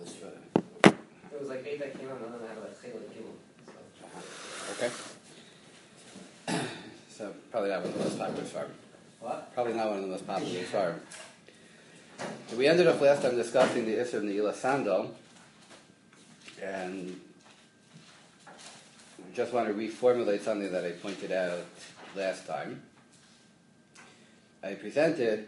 It was like 8 that came out, and then I have like Chayla Gimel. Okay. So probably not one of the most popular Svarim. What? Probably not one of the most popular Svarim. We ended up last time discussing the Isser of Ne'ilas Sandal, and we just want to reformulate something that I pointed out last time. I presented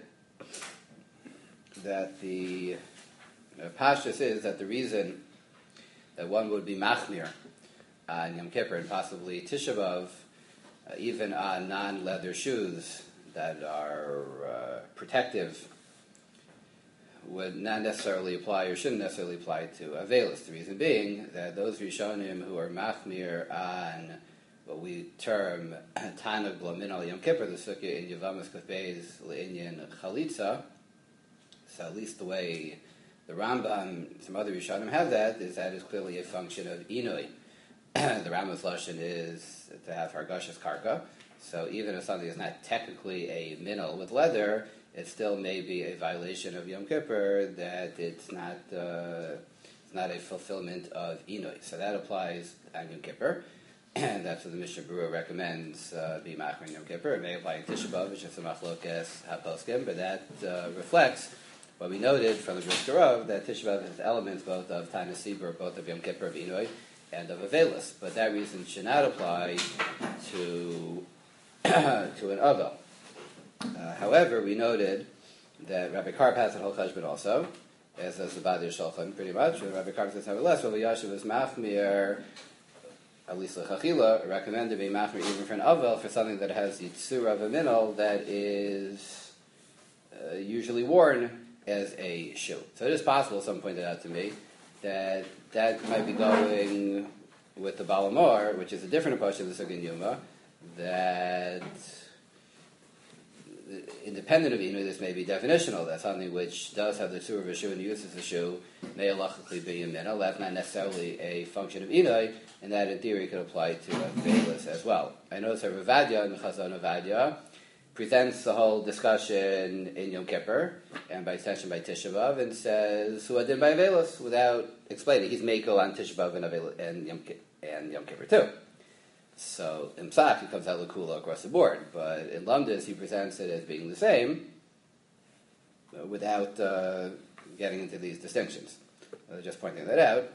that the Pashtus is that the reason that one would be Machmir on Yom Kippur and possibly Tisha B'Av, even on non-leather shoes that are protective, would not necessarily apply or shouldn't necessarily apply to Avelis. The reason being that those Rishonim who are Machmir on what we term Tanag Blamin al Yom Kippur, the Sukkah in Yavamas Kafbeis Le'inyan Chalitza, so at least the way the Rambam, some other Rishonim have that is clearly a function of Inui. The Rambam's Lashon is to have Hargashas Karka, so even if something is not technically a minnow with leather, it still may be a violation of Yom Kippur that it's not a fulfillment of Inui. So that applies on Yom Kippur, and that's what the Mishnah Berurah recommends be machmir Yom Kippur. It may apply in Tisha B'Av, which is a machlokes haposkim, but that reflects what we noted from the Brisker Rav, that Tisha B'Av has elements both of Tainus Sibur, both of Yom Kippur, of Inui, and of Avelis. But that reason should not apply to an Avel. However, we noted that Rabbi Karp has a whole cheshbon also, as does the Badir Shulchan, pretty much. And Rabbi Karp says, nevertheless, Rabbi Yashiv was machmir, at least l'chachila, recommended being machmir even for an Avel, for something that has the tzura of a minol that is usually worn as a shoe. So it is possible, someone pointed out to me, that might be going with the Balamor, which is a different approach to the Sukkah Yuma, that independent of Inui, this may be definitional, that something which does have the tzura of a shoe and uses the shoe may halachically be a minna. That's not necessarily a function of Inui, and that in theory could apply to a Velis as well. I notice that Rav Vadia and Chazon Vadia presents the whole discussion in Yom Kippur, and by extension by Tisha B'Av, and says, who did by Avelis, without explaining. He's Meiko on Tisha B'Av and Yom Kippur too. So, in Psak, he comes out Lakula across the board, but in Lumdis, he presents it as being the same, without getting into these distinctions. Just pointing that out,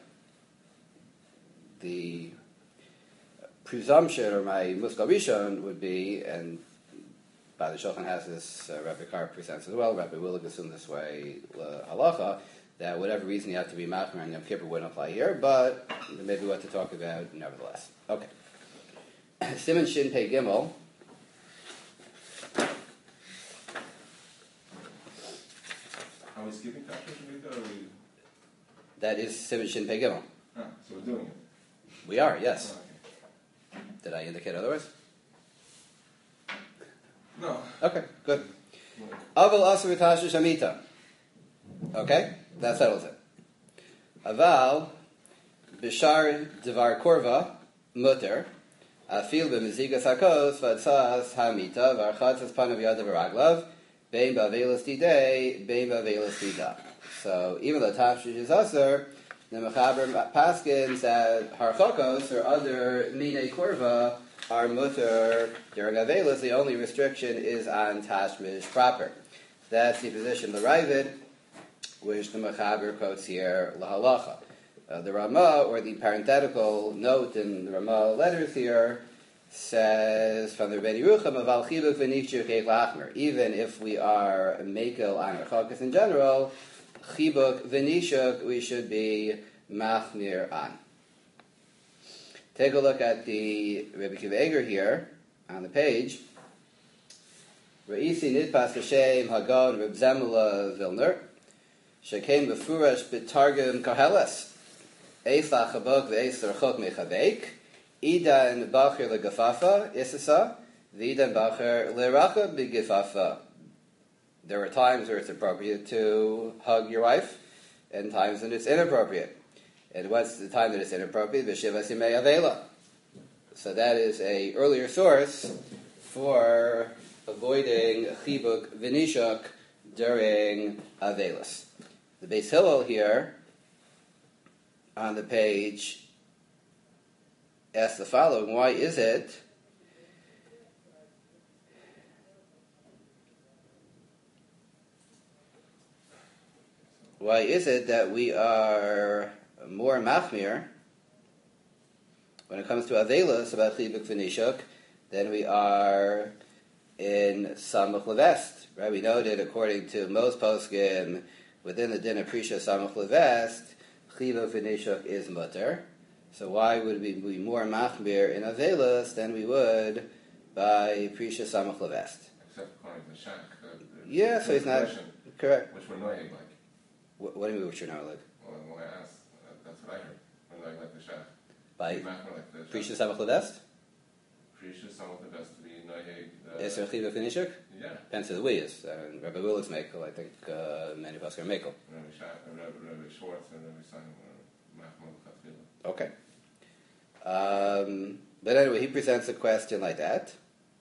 the presumption, or my Muskal Rishon, would be, and Badi Shulchan has this, Rabbi Karp presents as well, Rabbi Willig assumed this way, halacha, that whatever reason you have to be machmir on Yom Kippur wouldn't apply here, but there may be what to talk about nevertheless. Okay. Siman Shin Pei Gimel. Are we skipping Kasher Shavita, or are we... That is Siman Shin Pei Gimel. So we're doing it. We are, yes. Oh, okay. Did I indicate otherwise? No. Okay, good. Aval Asur Tasha Shamita. Okay, that settles it. Aval Bishar Devar Korva Mutter Afil B'Mezigas Hakos Vatzas Hamita Varchatzas Panav Yadav Raglav Bein Ba'Velis Tidei Bein Ba'Velis Tida. So even though Tafshish is Asur, the Mechaber Paskins that Harchokos or other Minei Korva are mutter during Avelis. The only restriction is on Tashmish proper. That's the position of the Ravid, which the Mechaber quotes here, Lahalacha. The Ramah, or the parenthetical note in the Ramah letters here, says from the Rebbeinu Yerucham, Aval Chibuk v'nifshu keich lachmer. Even if we are Mekel on our Chakas in general, Chibuk v'nishuk we should be Machmir on. Take a look at the Rebbe Akiva Eiger here on the page. Re'isi nidpas v'shem Hagon Reb Zemula Vilner shekem b'furash b'targum Koheles Eis lachabok v'eis l'rachok mechavek Idan bacher legafafa isasa v'idan bacher l'racha b'gefafa. There are times where it's appropriate to hug your wife, and times when it's inappropriate. And what's the time that it's inappropriate? V'shiva simei avela. So that is a earlier source for avoiding chibuk v'nishuk during avelas. The Beis Hillel here on the page asks the following: why is it that we are more machmir when it comes to Avelos about Chibuk V'Nishuk than we are in Samach Levest? Right? We know that according to most poskim, within the din of Prisha Samach Levest, Chibuk V'Nishuk is mutter. So why would we be more machmir in Avelos than we would by Prisha Samach Levest? Except according to the Shach. Yeah, so he's not correct. Which we're noying like. What do you mean, which you're not like? Well, when I asked, that's what I heard. We're noying like the Shach. By Like the Prisha Samach Levest? Prisha, some of the best to be noying. Is there Chibuk V'Nishuk? Yeah. Depends who we is. Rabbi Willis Mekel, I think many of us are Mekel. Rabbi Schwartz and Rabbi Simon were Mahmoud Chatfila. Okay. But anyway, he presents a question like that.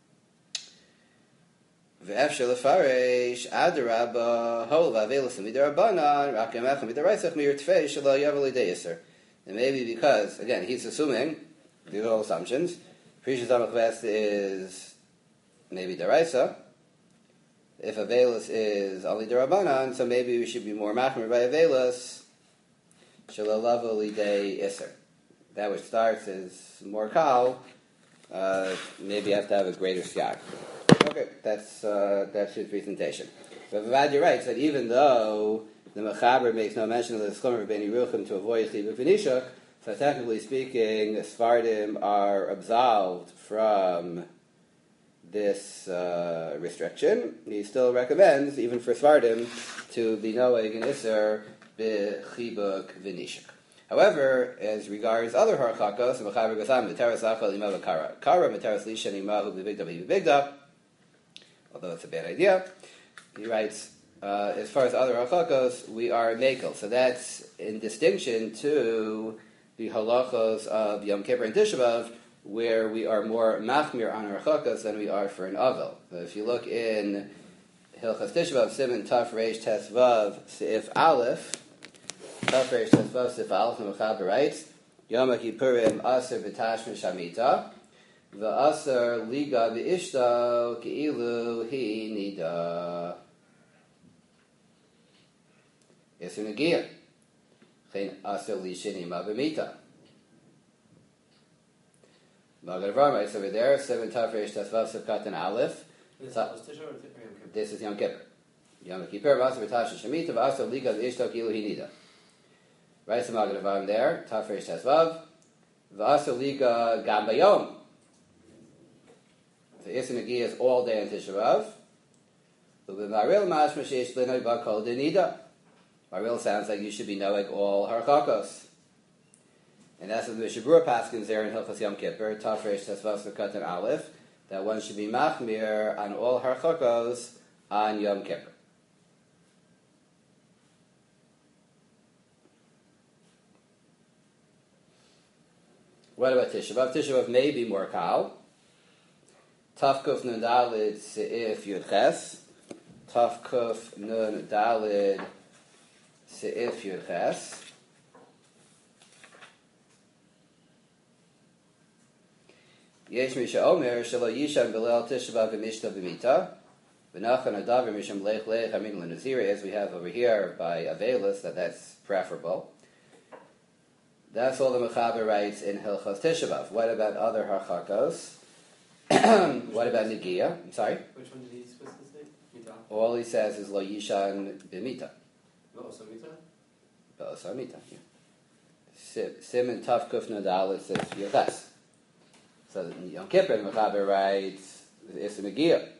V'efshel lefaresh adarabba hol v'avelos midarabanan rakim echem midaraisach mir tfei shelo yavel lideiser. And maybe because, again, he's assuming, these are all assumptions, Prisha Samach Levest is maybe deraisa. If Avelos is only derabanan, so maybe we should be more machmir by Avelos shelo lavo lidei iser. That which starts as more kal, maybe you have to have a greater siag. Okay, that's his presentation. But Vavadi writes that even though the Mechaber makes no mention of the Schomer of Beni Ruchim to avoid Chibuk V'Nishuk, so technically speaking, Sfardim are absolved from this restriction. He still recommends, even for Sfardim, to be Noeg and Isser b'Chibuk V'Nishuk. However, as regards other harchakos, the Mechaber goes on, Meteras Achal Imav Kara. Kara, Meteras Lishan Imahu B'Bigda B'Bigda. Although it's a bad idea. He writes, as far as other halachos, we are mekel. So that's in distinction to the halachos of Yom Kippur and Tisha B'Av, where we are more machmir on our halachos than we are for an avel. So if you look in Hilchas Tisha B'Av, Siman Taf Reish Tes Vav Seif Aleph, Taf Reish Tes Vav Seif Aleph, the Mechaber writes, Yom Kippurim Aser B'Tashmi Shamita, V'Aser Liga B'Ishto Ke'ilu Hi Nida. It's an Agia. Chen Aser Li Shinima B'Mita. Magad Avram writes over there, 7 Tafresh Tasvav Sivkatan Aleph. This is Yom Kippur. Yom Kippur, V'Aser B'Tasha Shemita, V'Aser Liga B'Ishto Ke'ilu Hi Nida. Writes the Magad Avram there, Tafresh Tasvav, V'Aser Liga Gam Bayom. So Isser Nagia is all day in Tisha B'Av. Maril Mashma Sheish B'Noi B'Kol Denida. Maril sounds like you should be knowing all Harchakos. And that's what the Mishabura Paskins there in Hilchas Yom Kippur, Tafresh Tesvas V'Katan Aleph, that one should be machmir on all Harchakos on Yom Kippur. What about Tisha B'Av? Tisha B'Av may be more kal. Tafkuf Nun Dalid Seif Yud Ches. Tafkuf Nun Dalid Seif Yud Ches. Yesh Misha Omer Shelo Yisham Belel Tisha B'Av V'Mishta B'Mita V'Nachan Adavar Misham Lech Lech Amin L'Nazir, as we have over here by Avelis, that's preferable. That's all the Mechaber writes in Hilchos Tisha B'Av. What about other Harchakos? What about Negia? I'm sorry? Which one did he specifically say? Mita? All he says is Lo Yishan B'Mita. Also Mita? Be'osa Mita, yeah. Siman Taf Kuf Nadalit says Yochas. So Yom Kippur, the Mechaber writes Issa Negia.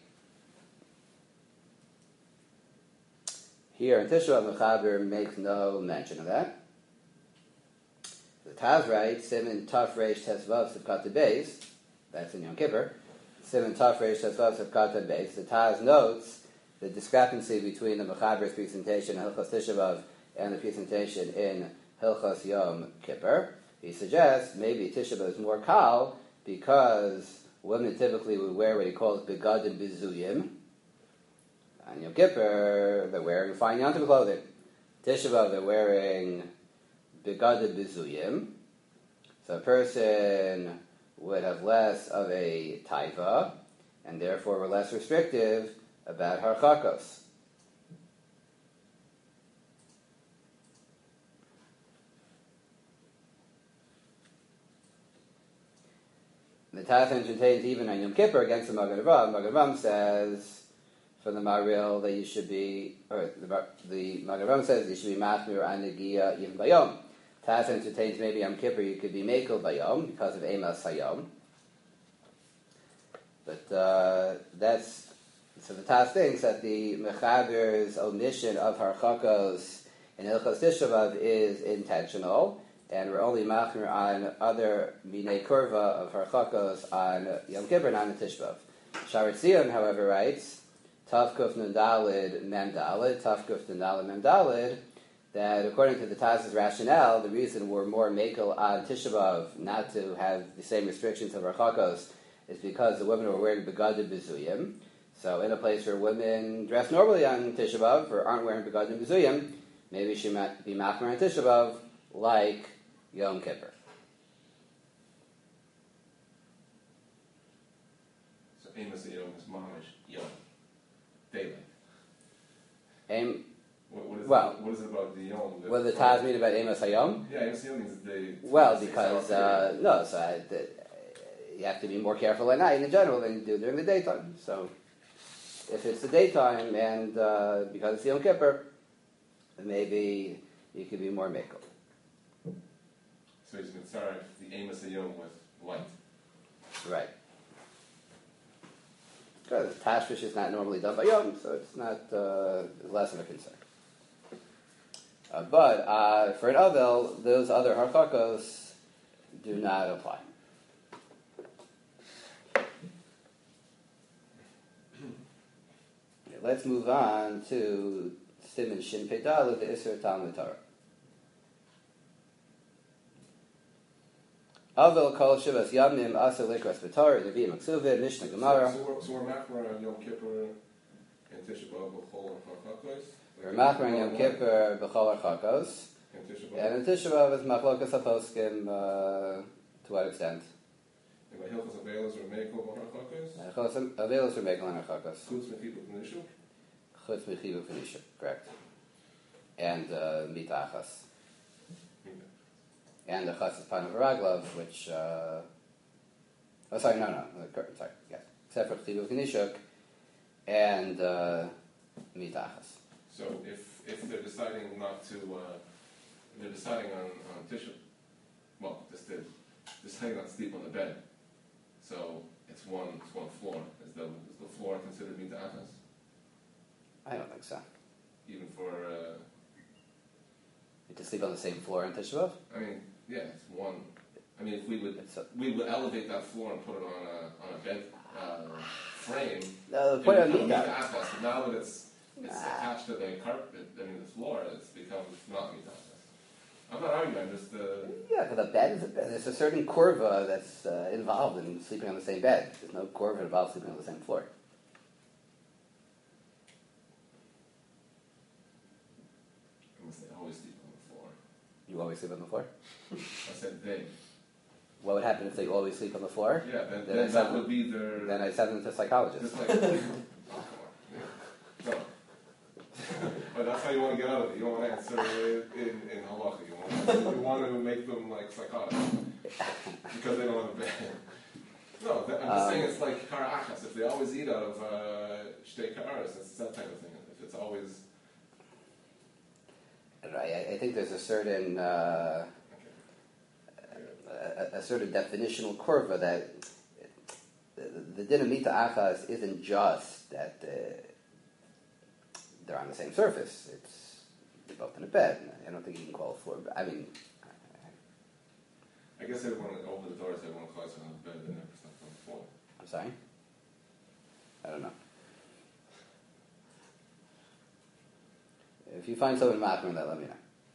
Here in Tisha B'Av, Mechaber makes no mention of that. The Taz writes Siman Taf Reish Tesvav Sivkat Beis. That's in Yom Kippur. Siman Taf Reish Tesvav Sivkat Beis. The Taz notes the discrepancy between the Mechaber's presentation in Hilchos Tisha B'Av and the presentation in Hilchos Yom Kippur. He suggests maybe Tisha B'Av is more kal because women typically would wear what he calls begadim bizuyim. On Yom Kippur, they're wearing fine yontif clothing. Tisha B'Av, they're wearing Begada Bizuyim. So a person would have less of a taiva, and therefore we're less restrictive about harchakos. The Taz contains even on Yom Kippur against the Magen Avraham. Magen Avraham says from the Maril that you should be, or the Magen Avraham says you should be machmir anigia even bayom. Taz entertains maybe Yom Kippur you could be mekel bayom because of emas hayom. But that's, so the Taz thinks that the Mechaber's omission of harchakos in Hilchos Tisha B'Av is intentional, and we're only machmir on other minei kurva of harchakos on Yom Kippur, not on Tisha B'Av. Sharet Zion, however, writes, Tav Kuf Nun Daled Mem Daled, Tav Kuf Nun Daled Mem Daled, that according to the Taz's rationale, the reason we're more mekel on Tisha B'Av not to have the same restrictions of harchakos is because the women were wearing begadim bizuyim. So in a place where women dress normally on Tisha B'Av or aren't wearing begadim bizuyim, maybe she might be machmir on Tisha B'Av like Yom Kippur. So Amos Yom is mamish Yom. Daylight. What is it about the Yom? What does the Taz mean about Amos Hayom? Yeah, Amos Yom means day. Well, because, you have to be more careful at night in general than you do during the daytime. So if it's the daytime and because it's Yom Kippur, maybe you could be more mekel. So he's concerned the Amos Yom with light. Right. Because Tashmish is not normally done by Yom, so it's not less of a concern. But for an Avel, those other harchakos do not apply. Okay, let's move on to Siman Shin Pedal of the Isser Talmud Torah. Avel kol shivas yamim asa likras b'Torah Nevi'im Aksuvim Mishnah Gemara. So we're machmir on Yom Kippur and Tisha B'Av b'chol harchakos. We're machmir on Yom Kippur b'chol harchakos, and in Tisha B'Av is machlokas haposkim to what extent? And by Hilchos Avelos or Mekel harchakos. Hilchos Avelos or Mekel on harchakos. Chutz mechibu v'nishuk. Chutz mechibu v'nishuk, correct. And mitachas. And the chassid panav v'raglav, which, sorry, yes. Except for chibu v'nishuk and mitachas. So if they're deciding not to, they're deciding on Tisha, well, deciding not to sleep on the bed. So it's one floor. Is the floor considered mitachas? I don't think so. Even for You to sleep on the same floor in Tisha B'Av? I mean, yeah, it's one. I mean, if we would elevate that floor and put it on a bed frame. No, the point of mitachas. Now that it's attached to the carpet, I mean the floor, it's become not mitachas. I'm not arguing. I'm just. Yeah, but the bed is a bed. There's a certain kurva that's involved in sleeping on the same bed. There's no kurva involved sleeping on the same floor. Unless they always sleep on the floor. You always sleep on the floor? I said they. What would happen if they always sleep on the floor? Yeah, then that would be their. Then I send them to psychologists. Just like, no. But that's how you want to get out of it. You don't want to answer it in halacha. You want to make them like psychotic because they don't have a bed. No, I'm just saying it's like karachas. If they always eat out of shtei karas, it's that type of thing. If it's always. Right. I think there's a certain a certain definitional kurva that the dinamita achas isn't just that they're on the same surface. It's they're both in a bed. I don't think you can call it floor. I mean, I guess everyone over the doors, everyone calls it on the bed, and never slept on the floor. I'm sorry. I don't know. If you find someone machmir that, let me know.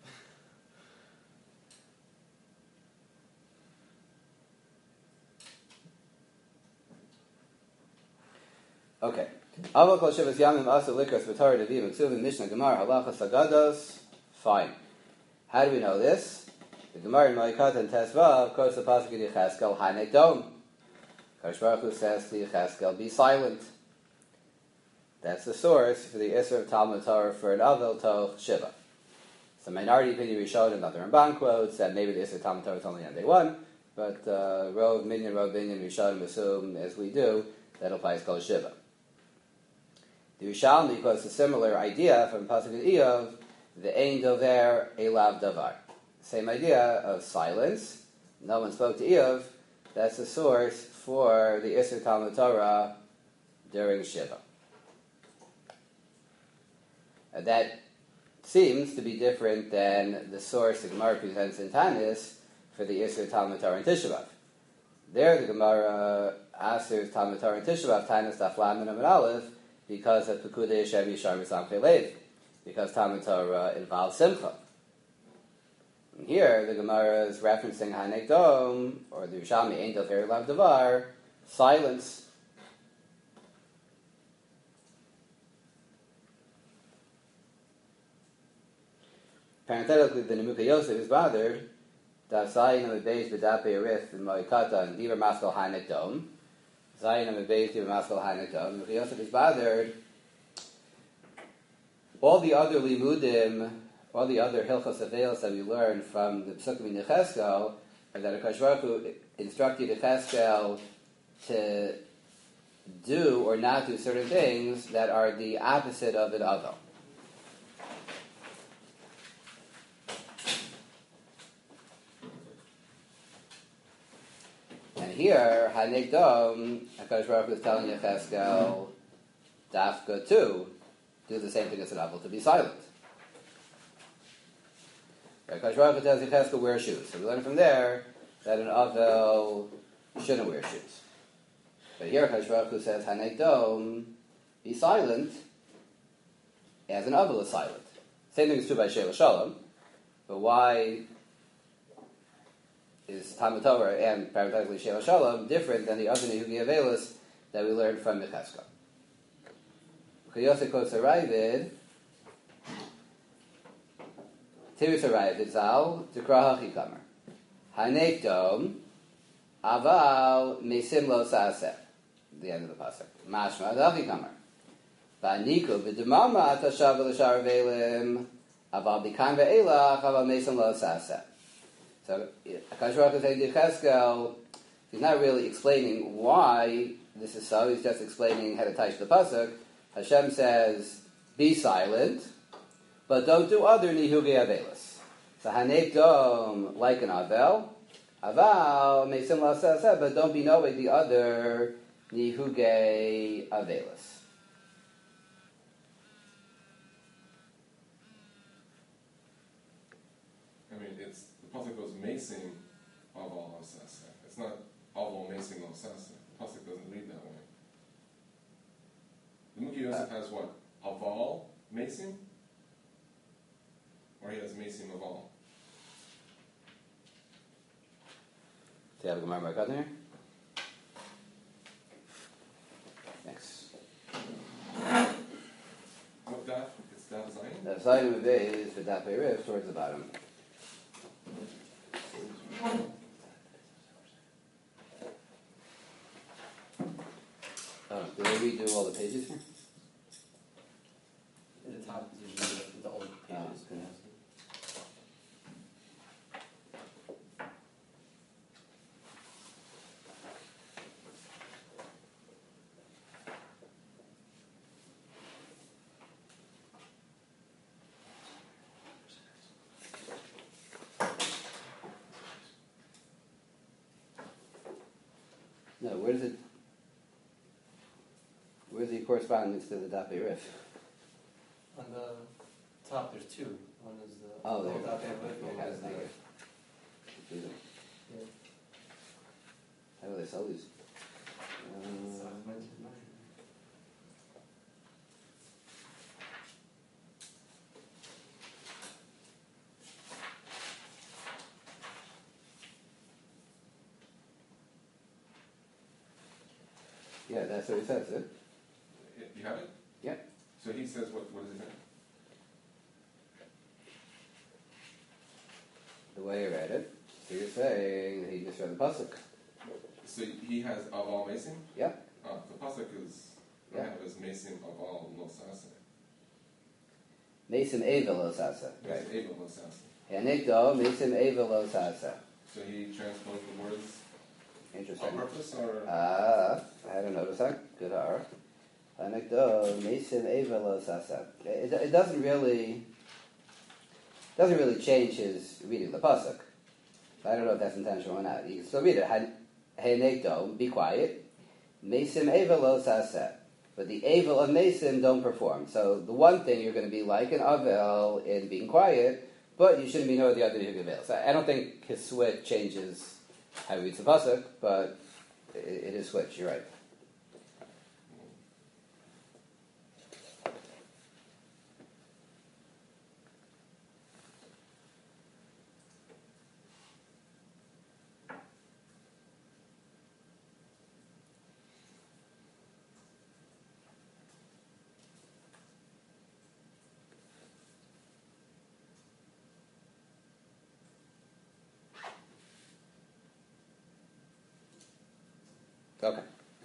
Okay. Aval kol shivas yamim asa likras v'Torah Nevi'im Aksuvim Mishnah Gemara Halacha Sagados. Fine. How do we know this? The Gemara in Ma'ikot and Tesvav quotes the pasuk in Yecheskel, Hanek Dom. Kadosh Baruch Hu says to Yecheskel, be silent. That's the source for the Isser of Talmud Torah for an Avel Toch Shiva. It's a minority opinion we showed, another Ramban quotes, that maybe the Isser of Talmud Torah is only on day one, but Rov Binyan, we showed and assume, as we do, that applies Kol Shiva. The Rishalmi quotes a similar idea from Pasuk in Iyov, the Ein Dover Elav Davar. Same idea of silence. No one spoke to Iyov. That's the source for the Isser Talmud Torah during Shiva. That seems to be different than the source the Gemara presents in Tanis for the Isser Talmud Torah in Tisha B'Av. There, the Gemara answers Talmud Torah in Tisha B'Av, Tanis Daf Lamed Amud Aleph, because of Pekudei Hashem Yishar Misam Chelev, because Talmud Torah involves Simcha. And here, the Gemara is referencing Hanek Dom, or the Yerushalmi Ein Dover Elav Davar, silence. Parenthetically, the Nemuka Yosef is bothered. Daf Zayin Amud Beis B'Dapei Arif in Ma'ikata and Diva Maskal Hanek Dom. Zayin Amud Beis Diva Maskal Hanek Dom. Nemuka Yosef is bothered. All the other limudim, all the other hilchos avelos that we learned from the Pesukim in Yecheskel, are that Akash Baruch Hu instructed Yecheskel to do or not do certain things that are the opposite of an avel. And here, Hanek Dom, Akash Baruch Hu is telling Yecheskel, Dafka too, do the same thing as an avel, to be silent. Akash Baruch Hu tells Yecheskel wear shoes. So we learn from there that an avel shouldn't wear shoes. But here Akash Baruch Hu says, Hanek Dom, be silent, as an avel is silent. Same thing is true by Sheila Shalom, but why is Talmud Torah and parenthetically Sheila Shalom different than the other Nehugi Avelis that we learned from Yecheskel? Chayose quotes Aravid, Tiris Aravid Zal, Tikra Hachikamer. Hanek Dom, Aval Mesim Lo Saseh. The end of the pasuk. Mashma Hachikamer. Va'niku B'demama Atashav L'shar Velim, Aval Bikan Ve'elach, Aval Mesim Lo Saseh. So, Akash Baruch Hu saying to Yecheskel, he's not really explaining why this is so, he's just explaining how to touch the pasuk. Hashem says, be silent, but don't do other Nihugi Avelis. So, Hanek Dom, like an Avel, Mesim La Saseh, but don't be knowing the other Nihugi Avelis. I mean, it's the pasuk goes Mesim Aval Lo Saseh. It's not Aval Mesim Lo Saseh. The pasuk doesn't read that way. The Muki Yosef has what? Aval Mesim? Or he has Mesim Aval? Do you have a Gemara back out there? Next. What daf? It's daf Zayin? The side of the day is the Dapei Rif towards the bottom. Did we redo all the pages here? In the top is usually the old pages. Okay. No, where's the correspondence to the Dapei Rif? On the top, there's two. One is the Oh, there. old Dapei Rif, one is the... Confusing. Yeah. How do they sell these? Yeah, that's what he says, eh? You have it? Yeah. So he says, what does he say? The way you read it. So you're saying he just read the pasuk. So he has aval mesim? Yeah. The pasuk is, I have as mesim aval lo sasa. Mesim Eva lo sasa. Right. Mesim eva lo sasa. Hanekdo, Mesim Eva lo sasa. So he transposed the words Interesting. on purpose, or? I hadn't noticed that. Good hour. Hanekdo, Mesim Eva lo sasa. It doesn't really change his reading the pasuk. I don't know if that's intentional or not. You can still read it. Hanekdo, be quiet. Mesim Eva lo sasa. But the Avel of Mesim don't perform. So the one thing you're going to be like an Avel in being quiet, but you shouldn't be nor the other Avel. So I don't think his switch changes how he reads the pasuk, but it is switch. You're right. Okay.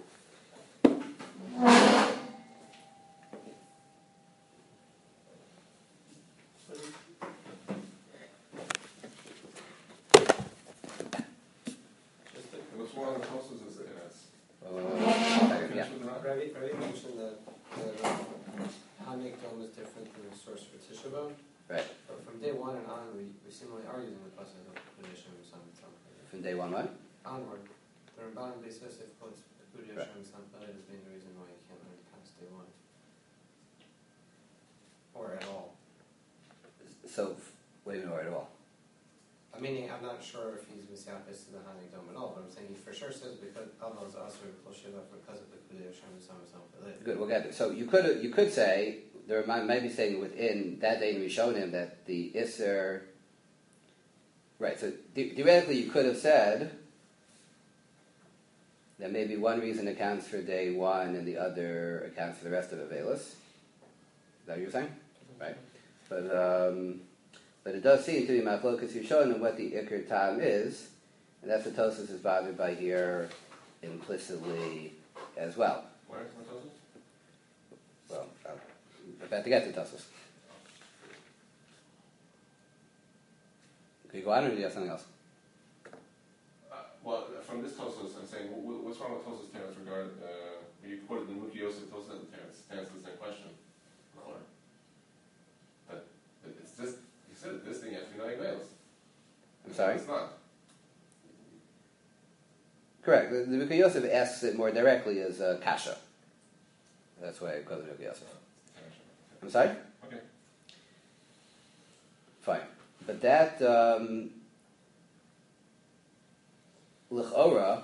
Which one of the Tosfos is it? Yeah. Ravi mentioned that Hanekdom is different than the source for Tisha B'Av. Right. But from day one and on, we seemingly are using the pasuk of Pekudei Hashem From day one, what? onward. The Ramban Beis Yosef quotes Pekudei Right. Hashem Sampeled as being the reason why you can't learn past day one. Or at all. So, what do you mean, or at all? Meaning, I'm not sure if he's misyapis to the Hanekdom at all, but I'm saying he for sure says because Aval is also Kol Shiva because of the Pekudei Hashem Sampeled. Good, we'll get there. So you could say, there might be saying within that day in Rishonim that the Isser, right, so theoretically you could have said that maybe one reason accounts for day one and the other accounts for the rest of Avelis. Is that what you're saying? Right. But it does seem to be Machlokas Rishonim what the Iker Tam is, and that's what Tosfos is bothered by here implicitly as well. Where is the Tosfos? Well, I'm about to get to Tosfos. Can you go on, or do you have something else? Well, from this Tosfos, I'm saying, what's wrong with Tosfos' Terence regard, you quoted the Muki Yosef Tosfos and Terence the same question. But it's this, you said this thing has to be 9 veils. I'm sorry? It's not. Correct. The Muki Yosef asks it more directly as Kasha. That's why I call it Muki Yosef. I'm sorry? Okay. Fine. But that, L'chora,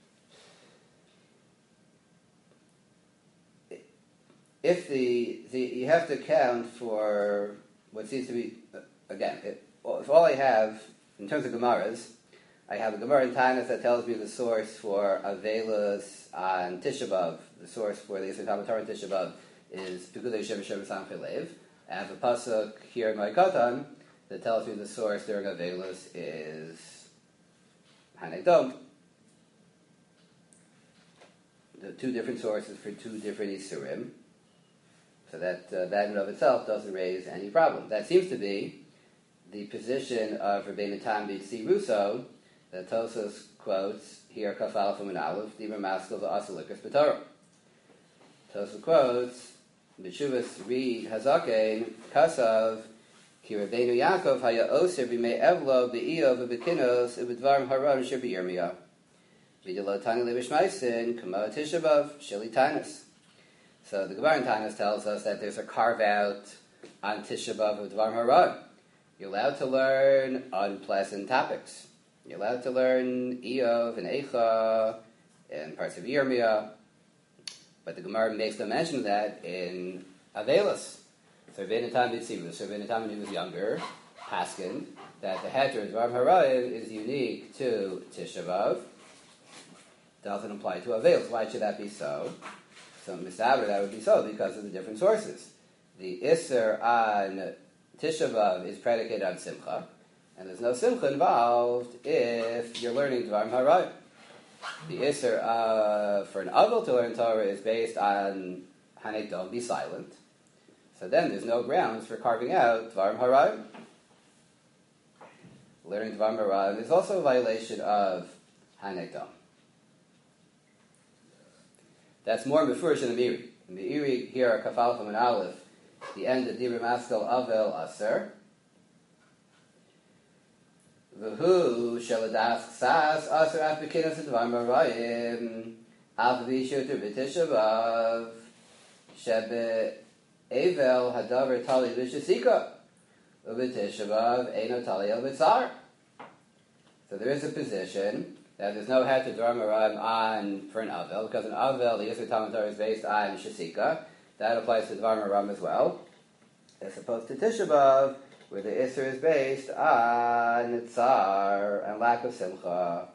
if you have to account for what seems to be, again, if all I have, in terms of Gemaras, I have a Gemara in Tainus that tells me the source for Avelis on Tisha B'Av, the source for the Yisrael Talmud Torah on Tisha B'Av is Pekudei Hashem Samchei Lev. I have a pasuk here in my Katan that tells me the source during Avelis is Hanekdom. The two different sources for two different Isurim. So that in and of itself doesn't raise any problem. That seems to be the position of Rabbeinu Tam B'Tzvi Russo that Tosfos quotes here, Kaf Aleph and Aleph, Dibur Maskil v'Asalikas B'Torah. Tosfos quotes, B'Shuvas Ri Hazaken Kasav Ki Rabbeinu Yaakov Haya Oser B'Mei Evlo B'Iyov V'Bekinos U'B'Dvarim Haran Asher B'Yirmiyah V'Dilo Tani Le'Bishmaisin Kama Tisha B'Av Sheli Tainus. So the Gemara in Tainus tells us that there's a carve out on Tisha B'Av of Dvarim Haran. You're allowed to learn unpleasant topics. You're allowed to learn Eov and Eicha and parts of Yirmiyah. But the Gemara makes no mention of that in Avelis. So Rabbeinu Tam B'Tzvi, so Rabbeinu Tam when he was younger, Paskin, that the Heter of Dvarim Haran is unique to Tisha B'Av. Doesn't apply to Avelis. Why should that be so? So Misaber, that would be so because of the different sources. The Isser on Tisha B'Av is predicated on Simcha, And there's no simcha involved if you're learning Dvarim Harayim. The Isser for an Avel to learn Torah is based on Hanei Dom, be silent. So then there's no grounds for carving out Dvarim Harayim. Learning Dvarim Harayim is also a violation of Hanei Dom. That's more mefurish in the Meiri. In the Meiri, here are Kaf Aleph and Aleph, the end of Dibur Maskal Avel Aser. V'hu sheladas sas aser af bekinas advarim harayim av v'yishuter b'tisha b'av shebe evel hadavar tali v'shesika u'b'tisha b'av eino tali el b'tzar. So there is a position that there's no head to dvarim harayim on for an avel, because an avel, the Yisur Talmud Torah, is based on shesika. That applies to dvarim harayim as well, as opposed to Tisha B'av, where the Isser is based on Tsar and lack of Simcha.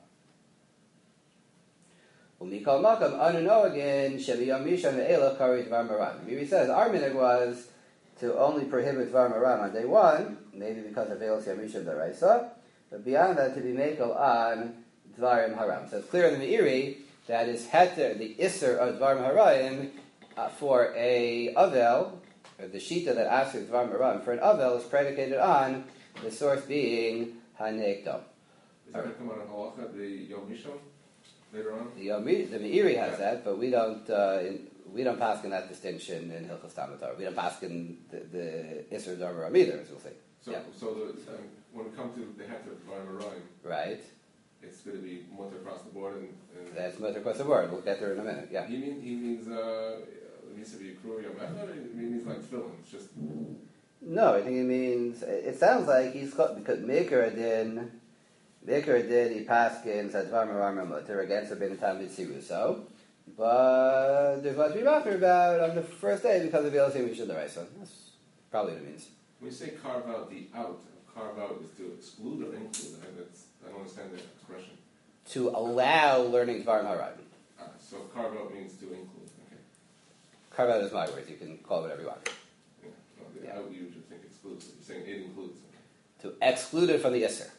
Umikal Makam, Anu again, Sheviyam Mishan Ve'elach Kari Dvar Maram. Miri says, our minhag was to only prohibit Dvar Maram on day one, maybe because of Ve'elach Yamishan Daraisa, but beyond that to be Mekel on Dvarim Haram. So it's clear in the Meiri that is Heter, the Isser of Dvarim Harayim, for a Avel, or the Shita that asks Dvar Maram for an Avel is predicated on the source being Hanei Dom. Is that going to come out of Halacha, the Yom Rishon, later on? The Meiri has that, but we don't pass in that distinction in Hilchos Talmud Torah. We don't pass in the Isser Dvar Maram either, as we'll see. So when it comes to the Heter Dvar Maram, right, it's going to be mutter across the board, and that's mutter across the board. We'll get there in a minute. Yeah. He means to be accruing your method. It means like filling. It's just no. I think it means. It sounds like he's got because Meikar Adin he paskins at Dvar Maram mutter against the Ben Tamid Siruso, but there's lots to be mafir about on the first day because of Yelsi Mishnah Daraisa. That's probably what it means. When you say carve out, the out carve out is to exclude or include. I don't understand the expression. To allow learning Dvar Maram. So carve out means to include. Okay. Carve out is my words. You can call it whatever you want. Yeah. No, the out you usually think excludes. You're saying it includes. Okay. To exclude it from the Isser.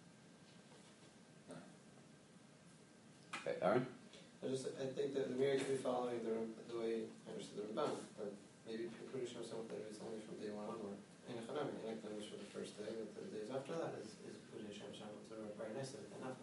Okay, Aaron? I think that the Meiri could be following the way I understood the Ramban, but maybe pretty sure some of that is only from day one onward. And if I'm not was for the first day, but the days after that is Pudei Shem Shabbat Torah very nicely and after.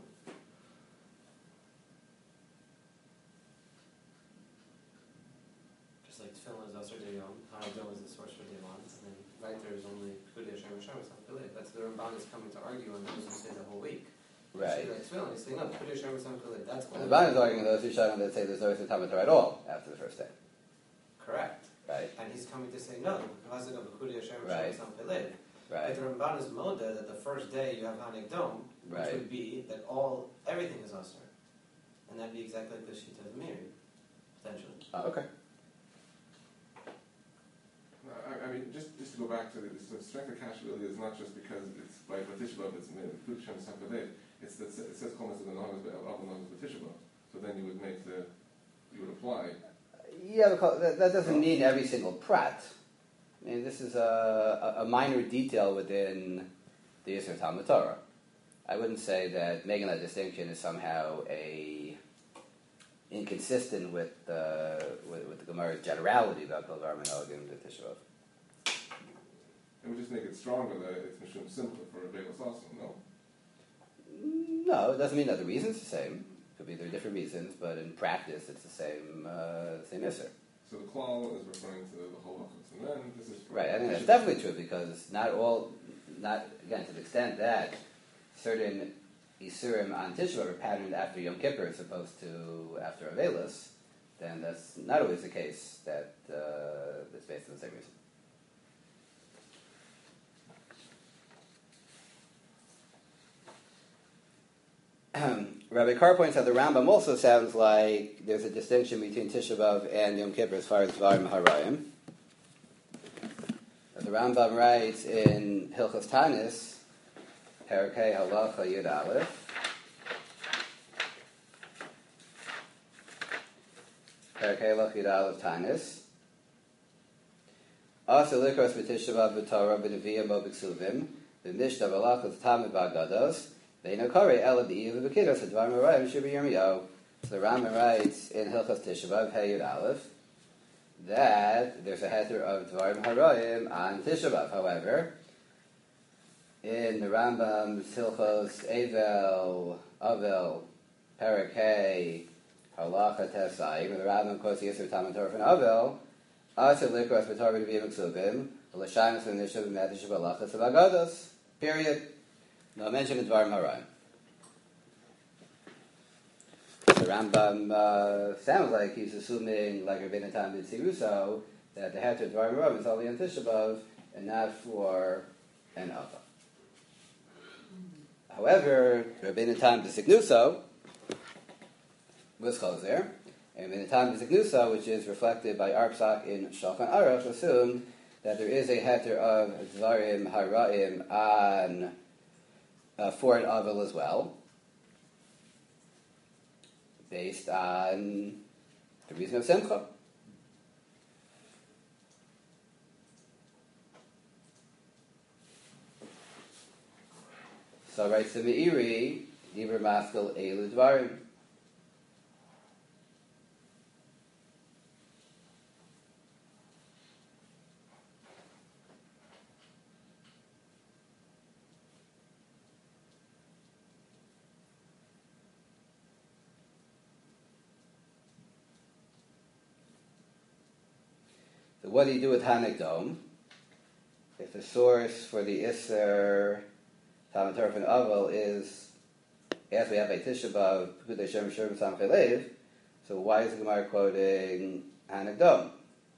Just like Tefillin is also day one, Haradon is the source for day one, and then right there is only Pudei Shem Shabbat Torah. That's the Ramban is coming to argue, and it doesn't say the whole week. Right. Like Tefillin, he's saying no, Pudei Shem Shabbat that's And the Ramban is arguing those who shine that say there's no Isser Talmud Torah at all after the first day. Correct. Right. And he's coming to say no, the Chazak of B'chudi Hashem Right. Shem Pelev. Right. But the Ramban is moda that the first day you have Hanek Dom, which Right. would be that everything is Asr. And that'd be exactly like the Shita of Meiri, potentially. Oh, okay. I mean, just to go back to the strength of cash really is not just because it's by Batishba, it's Pudei Shem Sapalev. It's that it says Kol Nesed Nohag Batishba. So then you would apply. Yeah, because that doesn't mean every single prat. I mean, this is a minor detail within the Yisur Talmud Torah. I wouldn't say that making that distinction is somehow inconsistent with the Gemara's generality about Kol Dvar Minhag and the Tisha B'Av. It would just make it stronger that it's Mishum Simcha for a Vegas also, no? No, it doesn't mean that the reason's the same. Could be there are different reasons, but in practice it's the same Isser. So the klal is referring to the halachas, and then this is Right, I think that's definitely true because not again to the extent that certain Isurim on Tisha B'Av are patterned after Yom Kippur as opposed to after Avelis, then that's not always the case that that's based on the same reason. Rabbi Carr points out the Rambam also sounds like there's a distinction between Tisha B'Av and Yom Kippur as far as Dvarim Harayim. The Rambam writes in Hilchos Tanis, Perkei Halacha Yud Aleph, Perkei Halacha Yud Aleph Tanis, Asa Likros B'Tisha B'Av B'Torah B'Nevi'im Bo B'Ksuvim, the Mishnah Balachas Tamid Bagados, Ve'ino Kare Ela B'Iv B'Kidos Advar Merayim Shibir Yirmiyahu. So the Rambam writes in Hilchas Tisha B'Av Hey Yud Aleph that there's a heter of Dvarim Harayim on Tisha B'Av. However, in the Rambam's Hilchos Avel Perek Hey Halacha Tesai, when the Rambam quotes the Yisr Talmud Torah from Avel, Asher Likros B'Torah B'Vim Ksubim, L'Shayim S'Nishav B'Metish B'Alachas B'Agados. Period. No mention of Dvarim Harayim. The Rambam sounds like he's assuming, like Rabbeinu Tam B'Tzi Russo, that the heter Dvarim Harayim is only on Tisha B'Av and not for an Ava. However, Rabbeinu Tam B'Tzi Russo was Chozer, and Rabbeinu Tam B'Tzi Russo, which is reflected by Arpsak in Shulchan Aruch, assumed that there is a heter of Dvarim Harayim on for an Aval as well, based on the reason of Simcha. So writes the Meiri, Divrei Maskil Eilu Dvarim. So what do you do with Hanekdom? If the source for the Isser Talmud Torah from Aval is, as we have a Tisha B'Av, Pekudei Shem Shem Sam Chelev, so why is the Gemara quoting Hanekdom?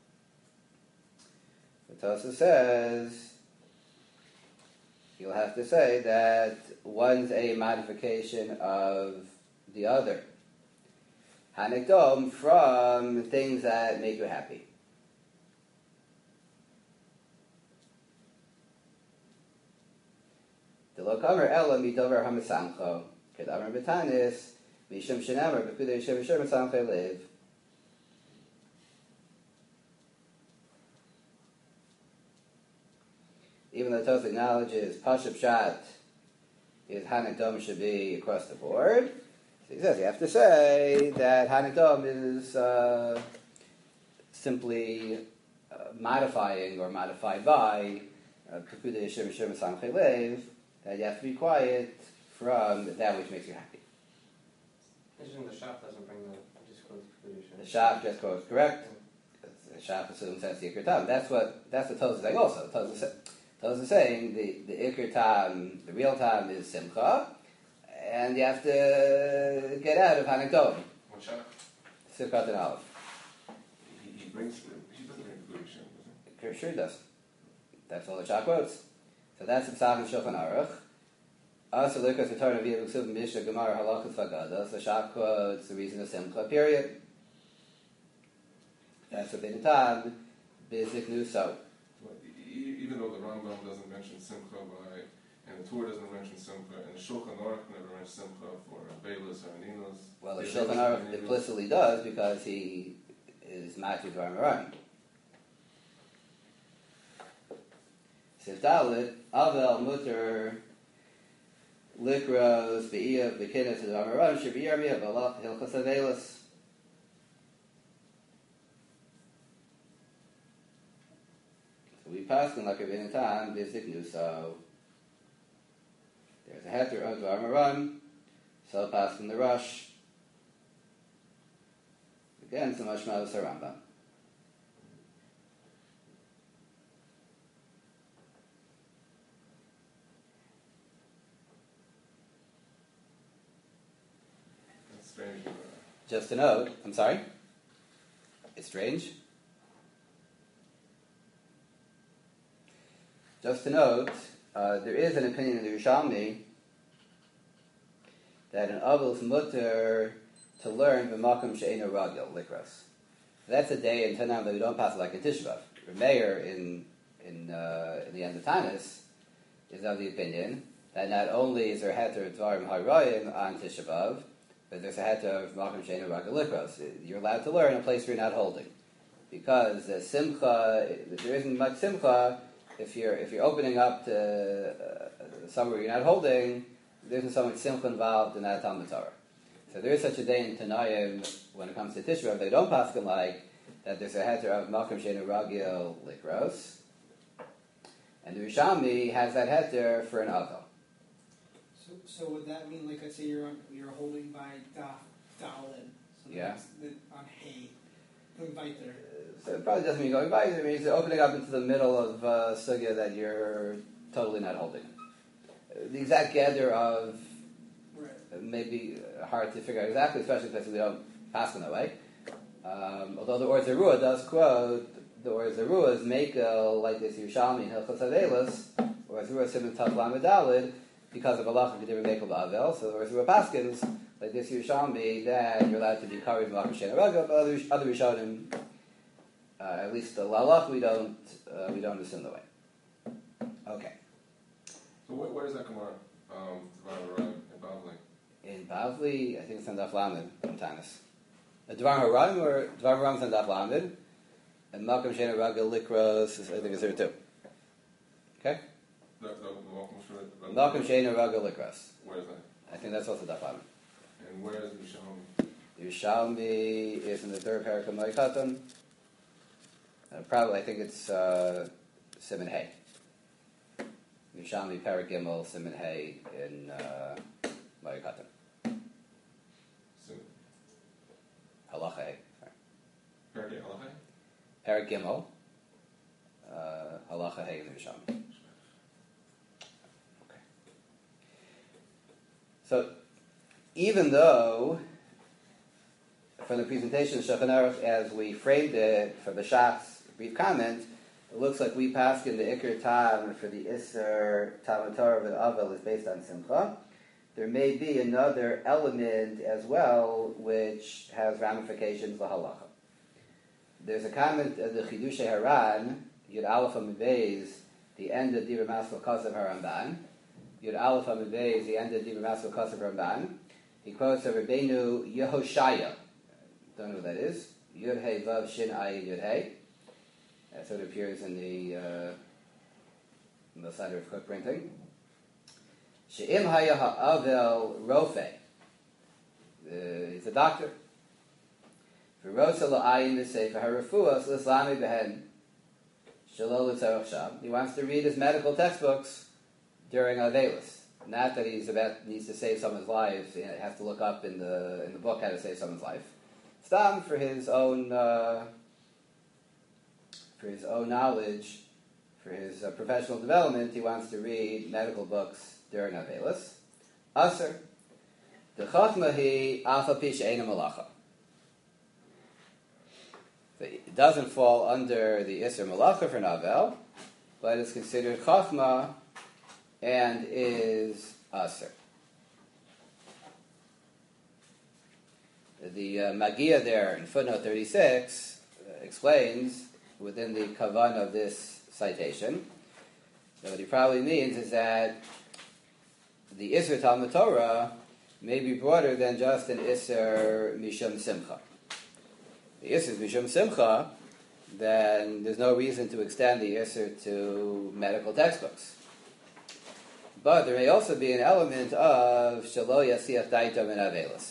The Tosafos says you'll have to say that one's a modification of the other. Hanekdom from things that make you happy. The lokamer ela midover hamisamcho kedamer betanis mishum shenamer b'kudei shem shem samche lev. Even though Tosafos acknowledges Pashup Shat is Hanekdom should be across the board, so he says you have to say that Hanekdom is simply modifying or modified by Pekudei Shem Shem Samche Lev, that you have to be quiet from that which makes you happy. The shop doesn't bring the discord to The shop just quotes correct. The shop assumes that's the Iker Tam. That's what Tosafos is saying also. Tosafos is saying the Iker Tam, the real Tam is Simcha, and you have to get out of Hanekdom. What shop? Simcha and Aleph. He doesn't bring the Gushan, does he? Sure does. That's all the shop quotes. So that's the Psach in Shulchan Aruch. Also, look at the Torah via B'Ksuv Mishnah Gemara Halachas Vagados. The shop quotes the reason of Simcha. Period. That's what Rabbeinu Tam B'Tzi Russo. Even though the Rambam doesn't mention Simcha and the Torah doesn't mention Simcha, and the Shulchan Aruch never mentions Simcha for Beilas or Aninos. Well, the Shulchan Aruch implicitly does because he is Matthew Dvarim Harayim. Sif Dalet, Avel Mutter Likros Be'iyah B'Kiddos Dvarim Harayim Shibir Yirmiyahu B'Alach Hilchos Avelos. So we pass in like Rabbeinu Tam B'Tzi Russo. There's a heter of Dvarim Harayim, so pass in the Rush. Again, so much Mavos Rambam. That's strange. Just a note, I'm sorry? It's strange? Just to note, there is an opinion in the Rishalmi that an Avil's mutter to learn b'makom she'eino ragil likros. That's a day in Tanam that we don't pass like a Tisha B'Av. Meir in the end of Tanis is of the opinion that not only is there a heter dvarim harayim on Tisha B'Av, but there's a heter of b'makom she'eino ragil likros. You're allowed to learn in a place where you're not holding, because simcha, there isn't much simcha if you're opening up to somewhere you're not holding, there isn't so much simcha involved in that Talmud Torah. So there is such a day in Tanayim when it comes to Tisha B'Av, they don't paskin like that there's a heter of Makom Sheinu Ragil Likros, and the Rishalmi has that heter for an Avel. So would that mean, like, let's say you're holding by Dalin, so Yeah. on hay, going by there. So it probably doesn't mean going by, it means opening up into the middle of sugya that you're totally not holding. The exact gather of maybe hard to figure out exactly, especially because we don't pass in that way. Although the Or Zerua does quote the Or Zerua's Mekel like this Yerushalmi in Hilchos Avelis, Or Zerua Simon Taf Lamed Dalid, because of Allah Kedir Mekel Ba'avel. So the Or Zerua Paskins like this Yerushalmi that you're allowed to be carried Makom Shein Raga, but other Rishonim, at least the Lalach we don't assume the way. Okay. So where does that come on? In Bavli? In Bavli, I think it's on Daf Lamed from Tanis. Dvar Haram or Dvar Haram is on Daf Lamed, and Malcolm Shena Ragel Likros I think is there too. Okay? Malcolm Shena Ragel Likros. Where is that? I think that's also Daf Lamed. And where is Yerushalmi? Yerushalmi is in the third parak of Moikaton. Probably, I think it's Siman Hay. Yerushalmi Parak Gimel Siman Hay in Moikaton. Halacha Hay. Parak Halacha? Parak Gimel. Halacha Hay in the Yerushalmi. Okay. So, even though from the presentation of Shulchan Aruch as we framed it for the Shach's brief comment, it looks like we passed in the Iker Tam for the Isser Talmud Torah of Avel is based on Simcha. There may be another element as well which has ramifications for halacha. There's a comment of the Chidushei Haran, Yud Aleph Amud Beis, the end of Dibur Maskil Kosev Haramban. Yud Aleph Amud Beis, the end of Dibur Maskil Kosev Haramban. He quotes a Rabbeinu Yehoshaya. Don't know what that is. Yud Hey Vav Shin Ayin Yud Hey. That's what appears in the side of Cook printing. She'im Haya Ha'avel Rofe. He's a doctor. V'rosa La'ayin V'Sefer HaRefuos L'Islami Behen Shalol L'Tzarech Sham. He wants to read his medical textbooks during Avelis. Not that needs to save someone's life. He has to look up in the book how to save someone's life. Stam for his own knowledge, for his professional development. He wants to read medical books during Avelis. Aser the Chachma hi Alpha Pish Eina Malacha. It doesn't fall under the Isser Malacha for Navel, but it's considered Chachma and is Aser. The Magia there in footnote 36 explains within the kavan of this citation that what he probably means is that the Isser Talmud Torah may be broader than just an Isser Mishum Simcha. The Isser is Mishum Simcha, then there's no reason to extend the Isser to medical textbooks. But there may also be an element of Shalo Yasiach Daitam and Avelis.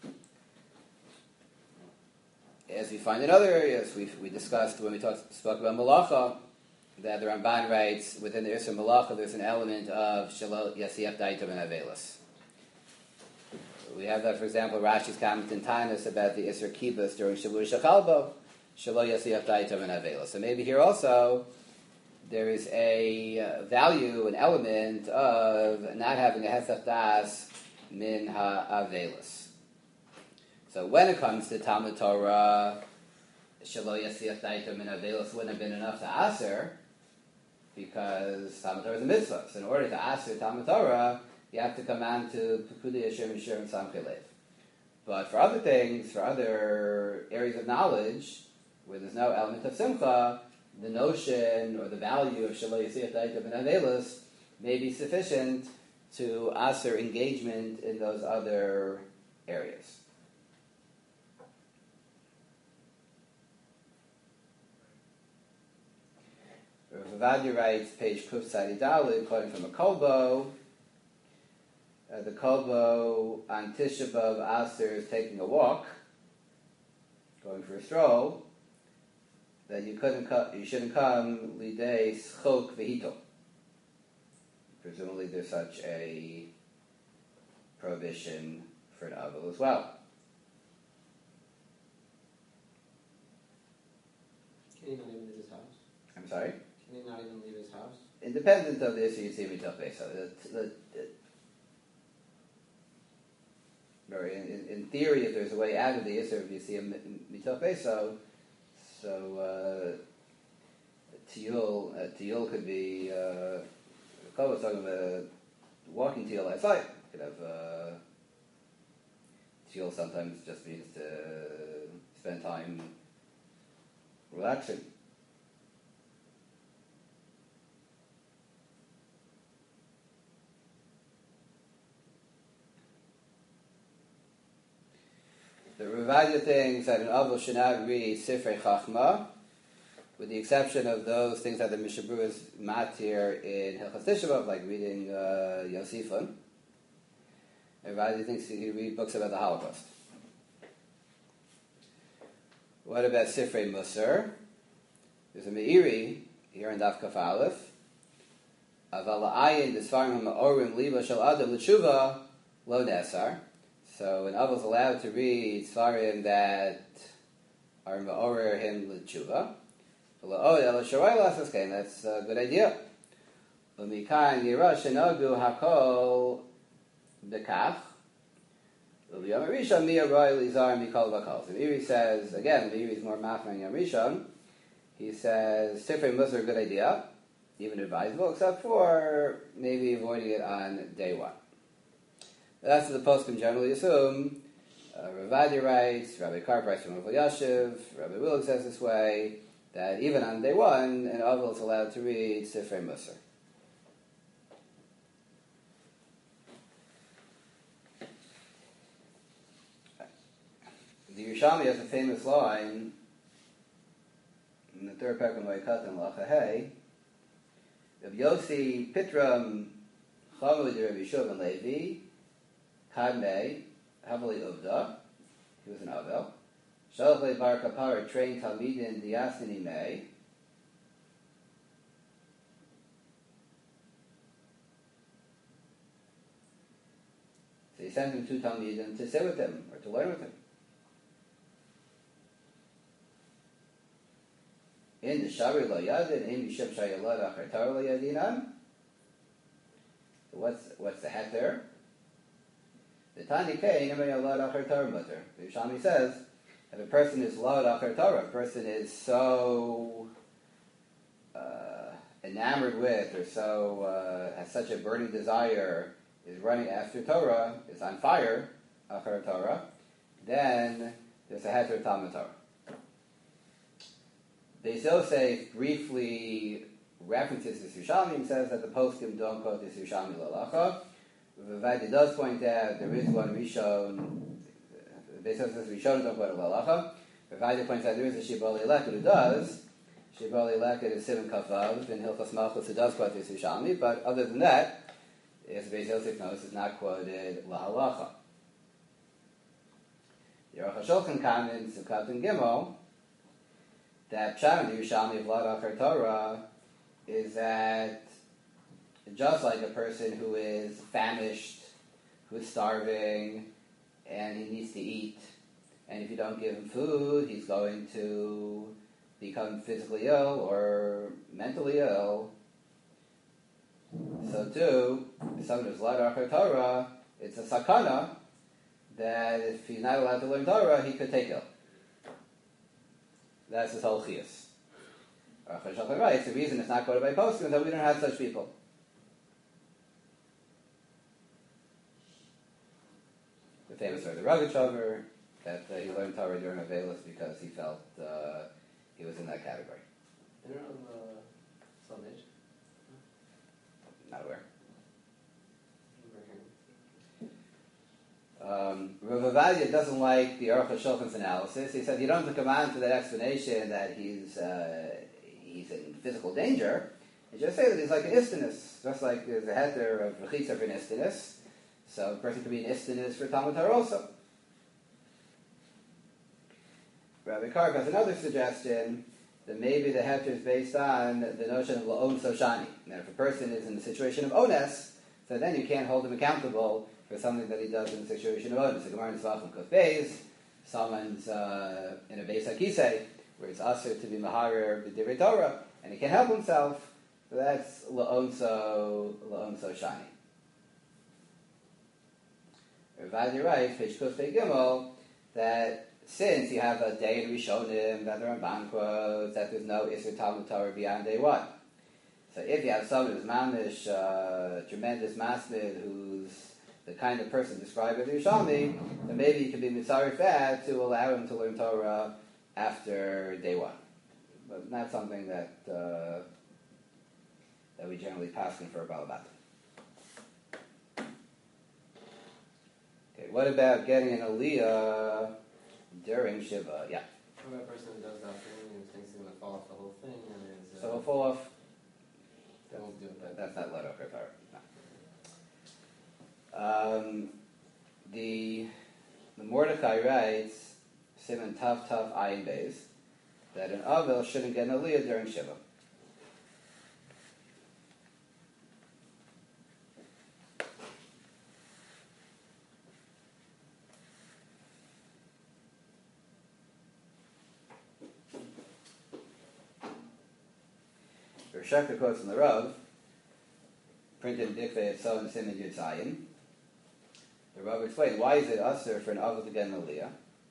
As we find in other areas, we discussed when we spoke about Malacha, that the Ramban writes within the Isser Malacha there's an element of Shalo Yasiach Daitam and Avelis. We have that, for example, Rashi's comment in Tainus about the Isser Kibbutz during Shavua Shechalbo, Shalo Yasiach Daitam and Avelis. So maybe here also there is a value, an element of not having a Hesach Das min ha'avelis. So when it comes to Talmud Torah, Shalo Yasiach Daitam min ha'avelis wouldn't have been enough to aser, because Talmud Torah is a mitzvah. So in order to aser Talmud Torah, you have to come on to Pekudei Yashir Mishir and Samchei Lev. But for other things, for other areas of knowledge, where there's no element of Simcha, the notion or the value of Shalo Yasiach Daitam min ha'avelis may be sufficient to aser engagement in those other areas. Vavadi writes, page Kuf Tzadi Daled, quoting from a Kolbo, the Kobo on Tisha B'Av Aser is taking a walk, going for a stroll, that you shouldn't come lidei schok v'hito. Presumably there's such a prohibition for an avil as well. Can he not even leave his house? I'm sorry? Can he not even leave his house? Independent of the issue, you see mitach beso. In theory, if there's a way out of the issue, if you see a mitach beso, so tiyul could be. Kol was talking about a walking tiyul outside. You could have tiyul sometimes just means to spend time relaxing. The Ravadia thinks that an avil should not read Sifrei Chachma, with the exception of those things that the Mishabur is matir in Hilchos Tisha B'Av, like reading Yosifon. Ravadia thinks he can read books about the Holocaust. What about Sifrei Musar? There's a Meiri here in Daf Kaf Aleph. Aval la'ayin d'sfarim ha'ma'orim liba shel adam l'tshuva lo nesar. So an Avil is allowed to read Svarim that are Ma'orer him l'tshuva. That's a good idea. Umikan yira shenogu hakol bekach. Yom Rishon mi aroy lizar mikol v'kol. So Meiri says, again, Meiri is more machmer than Yom Rishon. He says, Sifrei Musar, a good idea, even advisable, except for maybe avoiding it on day one. That's what the poskim generally assume. Ravadia writes, Rabbi Karp writes from Rav Yashiv, Rabbi Willig says this way, that even on day one, an avil is allowed to read Sifrei Musar. The Yerushalmi has a famous line in the third parak of Vayikatan Lachahei, Rav Yossi Pitram Chamud Rabbi Yishuv and Levi Kadmei Havali Uvda, he was an Avel. Shalach Bar Kapara trained Talmidin Diasini Mei. So he sent him to Talmidin to sit with him or to learn with him. In the Shari Lo Yadin, in Yishem Shayalad Achartar Lo Yadinam. So what's the hat there? The Tani Kei Nemay Alad Achartar Mutter. The Yerushalmi says, if a person is Lad Achartar, a person is so enamored with, or so has such a burning desire, is running after Torah, is on fire, Achar Torah, then there's a heter Talmud Torah. They still say briefly references to Yerushalmi and says that the poskim don't quote this Yerushalmi Lalacha. Vavadi does point out there is one Rishon. They say says Rishon don't quote Lalacha. Vavadi points out there is a Shibali Leket who does. Shibali Leket is Sivan Kavav in Hilchos Malchus who does quote this Yerushalmi, but other than that, as Beis Yosef knows, is not quoted Lahalacha. The Aruch HaShulchan comments in Katan Gimel that Pshat in the Yerushalmi of Lad Achar Torah is that just like a person who is famished, who is starving, and he needs to eat, and if you don't give him food, he's going to become physically ill or mentally ill. So too, if someone who's Lad Achar Torah, it's a sakana that if he's not allowed to learn Torah, he could take ill. That's his whole chiyus. Right, the reason it's not quoted by poskim is that we don't have such people. The famous story of the Rogachover, that he learned Torah during Avelis because he felt he was in that category. You don't know Salvation? Not aware. Rav Avadia doesn't like the Aruch HaShulchan's analysis. He said you don't have to come on to that explanation that he's in physical danger. You just say that he's like an istinus, just like there's a heter of rechitza for an istinus. So a person could be an istinus for Talmud Torah also. Rabbi Karp has another suggestion that maybe the hefter is based on the notion of la'on soshani. That if a person is in the situation of ones, so then you can't hold him accountable for something that he does in the situation of ones. The Gemara in Tzvachim Kuf Beis, someone's in a Beis HaKisei, where it's asur to be maharer b'divrei Torah, and he can't help himself, so that's la'on soshani. Ravad Yerais, page Kuf Pei Gimel, that since you have a day in Rishonim, that the Ramban quotes, that there's no Isser Talmud Torah beyond day one. So if you have someone who's mamish, tremendous masmid, who's the kind of person described by the Yerushalmi, then maybe you could be mitzaref that to allow him to learn Torah after day one. But not something that that we generally pass in for a Balabat. Okay, what about getting an aliyah during Shiva? Yeah. What about a person who does that thing and thinks he's going to fall off the whole thing and is... So he'll fall off. They won't do it. That's not let off her Torah. No. The Mordechai writes, Simon Tav Ayin Beis, that an Avel shouldn't get an aliyah during Shiva. Shekter quotes in the Rav, printed in Dikvei Etzon and Simon Yud Zayin. The Rav explained, why is it usher for an Avot to get an aliyah?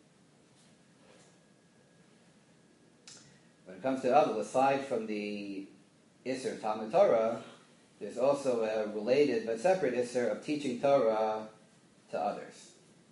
When it comes to Avot, aside from the Isser of Talmud Torah, there's also a related but separate Isser of teaching Torah to others.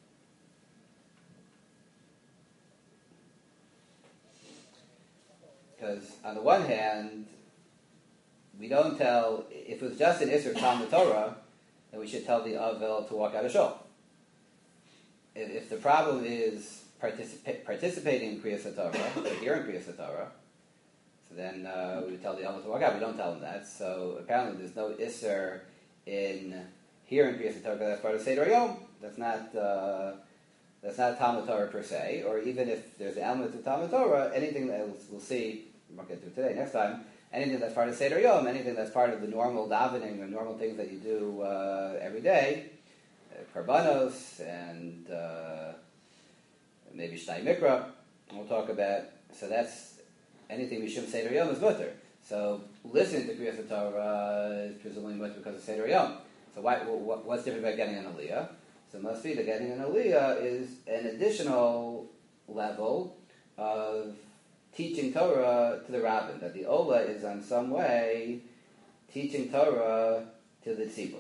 Because on the one hand, we don't tell, if it was just an Isser of Talmud Torah, then we should tell the Avel to walk out of shul. If the problem is participating in Kriyas HaTorah, or hearing Kriyas HaTorah, so then we would tell the Avel to walk out. We don't tell them that. So apparently there's no Isser in hearing Kriyas HaTorah, because that's part of Seder Yom. That's not Talmud Torah per se, or even if there's an element of Talmud Torah, anything that we'll see, we won't get to today, next time, anything that's part of Seder Yom, anything that's part of the normal davening or normal things that you do every day, Karbanos and maybe Shnai Mikra, we'll talk about. So that's anything Mishum Seder Yom is mutter. So listening to Kriyas HaTorah is presumably mutter because of Seder Yom. So what's different about getting an aliyah? So it must be that getting an aliyah is an additional level of teaching Torah to the rabbin, that the Ola is in some way teaching Torah to the tzibur.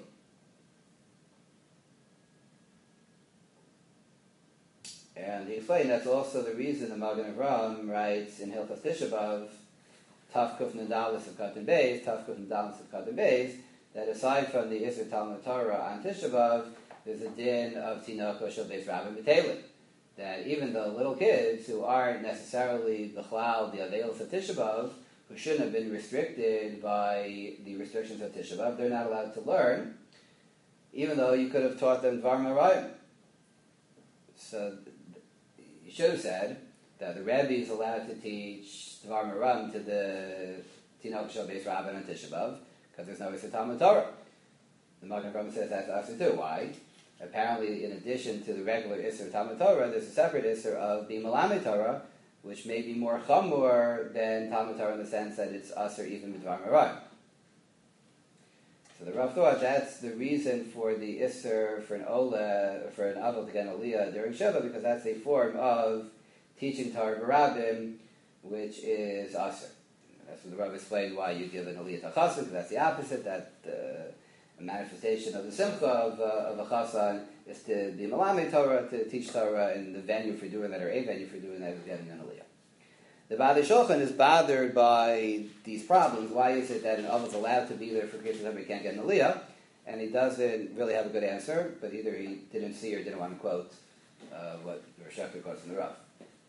And he explained that's also the reason the Magen Avraham writes in Hilchos Tisha B'Av, Taf Kuf Nedalis of Katan Beis, Taf Kuf Nedalis of Katan Beis, that aside from the Isser Talmud Torah on Tisha B'Av, there's a din of Tinoko Shel Beis Rabbi B'Telin. That even the little kids who aren't necessarily the chlal, the aveils of Tisha B'Av, who shouldn't have been restricted by the restrictions of Tisha B'Av, they're not allowed to learn, even though you could have taught them Dvar Marayim. So you should have said that the Rebbe is allowed to teach Dvar Marayim to the Tinok Shel Beis Rabban on Tisha B'Av, because there's no Isser Talmud Torah. The Magen Avraham says that's also too. Why? Apparently, in addition to the regular Isser of Talmud Torah, there's a separate Isser of the Malamed Torah, which may be more chamur than Talmud Torah in the sense that it's Asr even Midvar Marayim. So the Rav thought that's the reason for the Isser for an Ola, for an Avel to get an Aliyah during Shiva, because that's a form of teaching Torah Barabim, which is Asr. That's when the Rav explained why you give an Aliyah to Chassan, because that's the opposite, that a manifestation of the simcha of a chassan is to be malamed Torah, to teach Torah, and the venue for doing that, or a venue for doing that, is getting an aliyah. The Baalei Shulchan is bothered by these problems. Why is it that an Av is allowed to be there for kids that he can't get an aliyah? And he doesn't really have a good answer, but either he didn't see or didn't want to quote what Rosh Hashanah quotes in the Rav.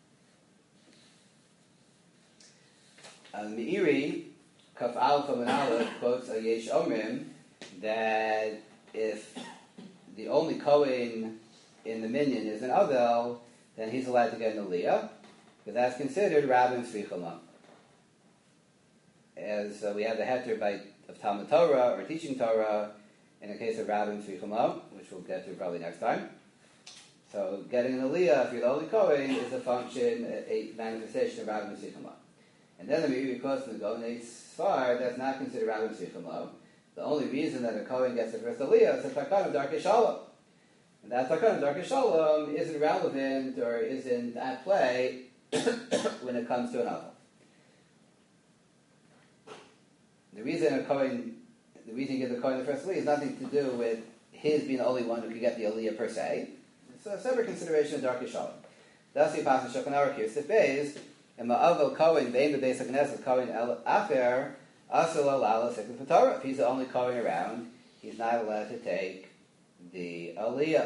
Meiri, Kaf Aleph and Aleph quotes a Yesh Omrim, that if the only Kohen in the minyan is an Avel, then he's allowed to get an Aliyah, because that's considered Rabbim Svichalam. As we have the heter of Talmud Torah or teaching Torah in the case of Rabbim Svichalam, which we'll get to probably next time. So getting an Aliyah, if you're the only Kohen, is a function, a manifestation of Rabbim Svichalam. And then the Meiri quotes from the Gonei Sfar, that's not considered Rabbim Svichalam. The only reason that a Kohen gets the first Aliyah is a Takana of Darkei Shalom. And that Takana of Darkei Shalom isn't relevant or isn't at play when it comes to an Avel. The reason you give the Kohen the first Aliyah has nothing to do with his being the only one who could get the Aliyah per se. It's a separate consideration of Darkei Shalom. That's the Apostle Shulchan Aruch here. Sif Beis, and Ma'avel Kohen, Vein the Beis HaKnesset, Kohen El Acher, Asel Alala Sekut Torah. If he's the only Kohen around, he's not allowed to take the Aliyah.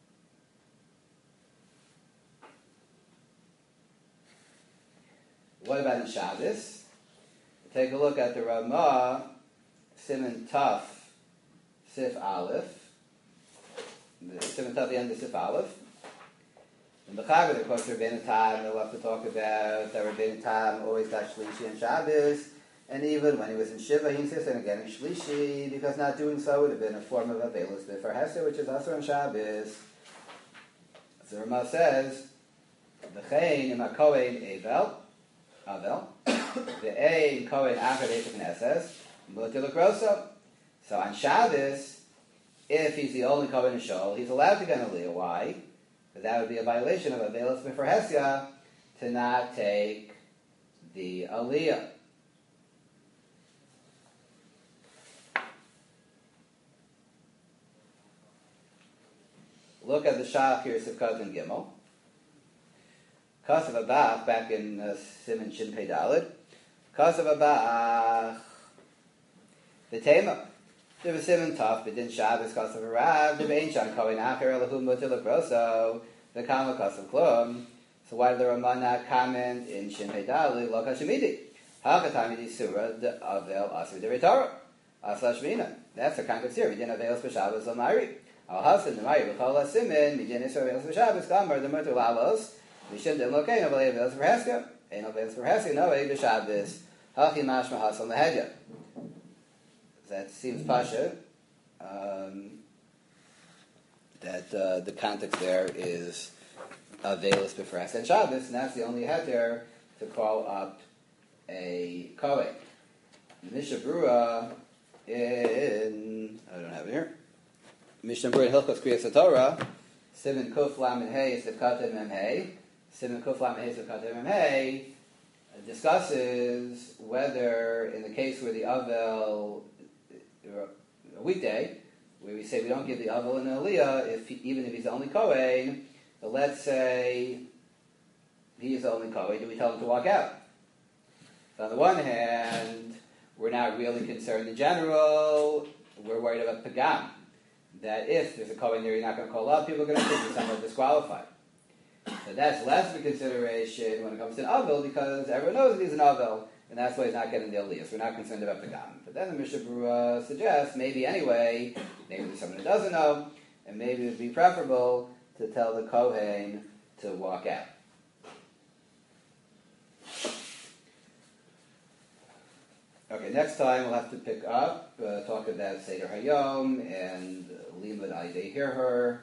What about in Shabbos? Take a look at the Ramah, Siman Taf, Sif Aleph. The Siman Taf, the end of Sif Aleph. In the Chaver, of course, Rabbeinu Tam, they'll have to talk about that Rabbeinu Tam always got Shlishi and Shabbos, and even when he was in Shiva, he insisted on getting Shlishi, because not doing so would have been a form of Avelus B'for Hesed, which is also on Shabbos. So Ramah says, V'chein im HaKohen Avel, V'ein Kohen Acher Beis HaKnesses, Mutar L'Groso. So on Shabbos, if he's the only Kohen in Shul, he's allowed to get an Aliyah. Why? Because that would be a violation of Avelus B'for Hesed to not take the Aliyah. Look at the Shach here, Sivkot and Gimel. Kasav Abach, back in Siman Shin Pei Daled. Kasav Abach, the Tema. There was Siman Tov, but then Shabbos Kasav Arav, the Bein Shan Kohen Acher Elohim Mutar L'Groso, the Kama Kasav Klum. So why did the Ramah not comment in Shin Pei Daled, Lo Kashemidi? Hakatamidi Surah, the Avel Asur Derei Torah. Asla Shmina. That's a context here. We didn't Avelos B'Shabbos L'Mari. Al Hasan the Mari B'Chol HaSimin, Midyan Yisrael Avelos B'Shabbos, Kamar, the Mutar Lalos, Mishim Dem Lokein, Avalei Avelos B'for Hesed, Ein Avelos B'for Hesed, No Ei B'Shabbos, Hachi Mashma Hasan L'Hedya. That seems pasha. That the context there is Avelos B'for Hesed and Shabbos, and that's the only heter to call up a Kohen. Mishnah Berurah in, I don't have it here. Mishnah Berurah in Hilchos Kriyas HaTorah, Siman Kuf Lamed Hey Sivkot Mem Hey, Siman Kuf Lamed Hey Sivkot Mem Hey discusses whether in the case where the Avel, a weekday, where we say we don't give the Avel an Aliyah, even if he's the only Kohen, but let's say he is the only Kohen, do we tell him to walk out? So on the one hand, we're not really concerned in general, we're worried about Pagam. That if there's a Kohen there you're not going to call up, people are going to think you're somewhat disqualified. So that's less of a consideration when it comes to an Avel, because everyone knows that he's an Avel, and that's why he's not getting the Aliyah. So we're not concerned about Pagam. But then the Mishnah Berurah suggests, maybe anyway, maybe there's someone who doesn't know, and maybe it would be preferable to tell the Kohen to walk out. Okay, next time we'll have to pick up, talk about Seder Hayom and Limud Aidei Hirher,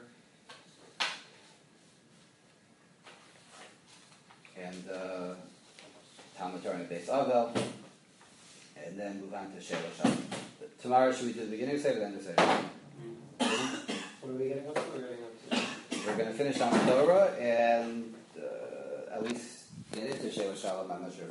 and Talmud Torah and Beis Avel, and then move on to Sheila Shalom. Tomorrow, should we do the beginning of Seder or the end of Seder? What are we getting up to? We're going to finish on Torah and at least get into Sheila Shalom. I'm not sure.